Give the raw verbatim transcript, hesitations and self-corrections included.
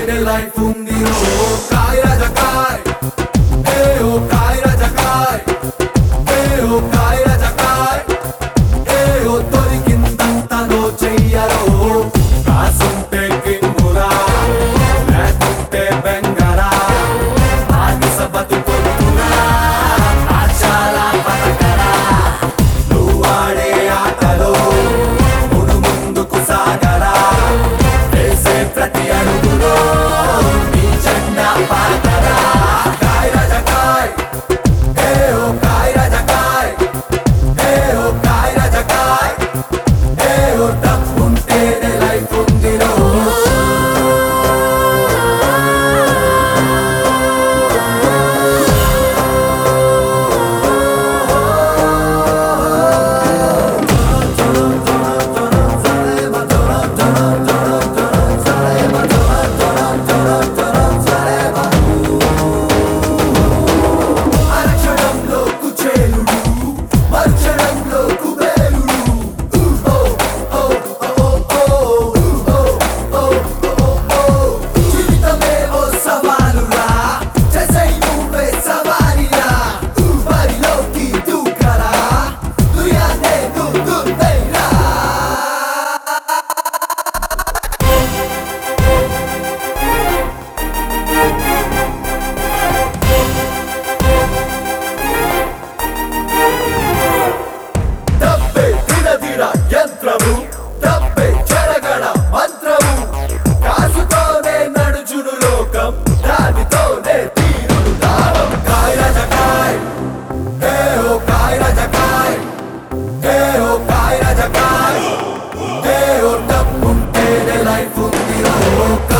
life ఉంది ఓ కాయ్ రాజా కాయ్ ఏ ఓ కాయ్ రాజా కాయ్ ఏ ఓ కాయ్ రాజా కాయ్ ఏ ఓ దొరికిందంతా no చెయ్యరో కాసుంటే కింగురా లేకుంటే బెంగరా ఆనిస బతుకొద్దురా ఆచారా బతకరా నువ్వు ఆడే ఆటలో మును ముందుకు సాగరా వేసే ప్రతి అడుగులో నీ జెండా పాతరా కాయ్ రాజా కాయ్ ఏ ఓ కాయ్ రాజా కాయ్ ఏ ఓ కాయ్ రాజా కాయ్ ఏ ఓ తప్పుంటేనే లైఫ్ ఉందిరో అక్షరంలో కుచేలుడు మరుక్షణంలో కుబేరుడు ఊహో ఓ ఓ ఓ ఊహో ఓ ఓ ఓ జీవితమే ఓ సవాలురా చేసై నువ్వే సవారిరా బరిలోకి దూకరా దుయానే దుద్దుతైరా తప్పే తినదిర యంత్రము తప్పే జరగడ మంత్రము కాసుతోనే నడుచును లోకం దానితోనే తీరును దానం కాయ్ రాజా కాయ్ ఏ ఓ కాయ్ రాజా కాయ్ ఏ ఓ కాయ్ రాజా కాయ్ ఏ ఓ తప్పుంటేనే లైఫ్ ఉంది ఓ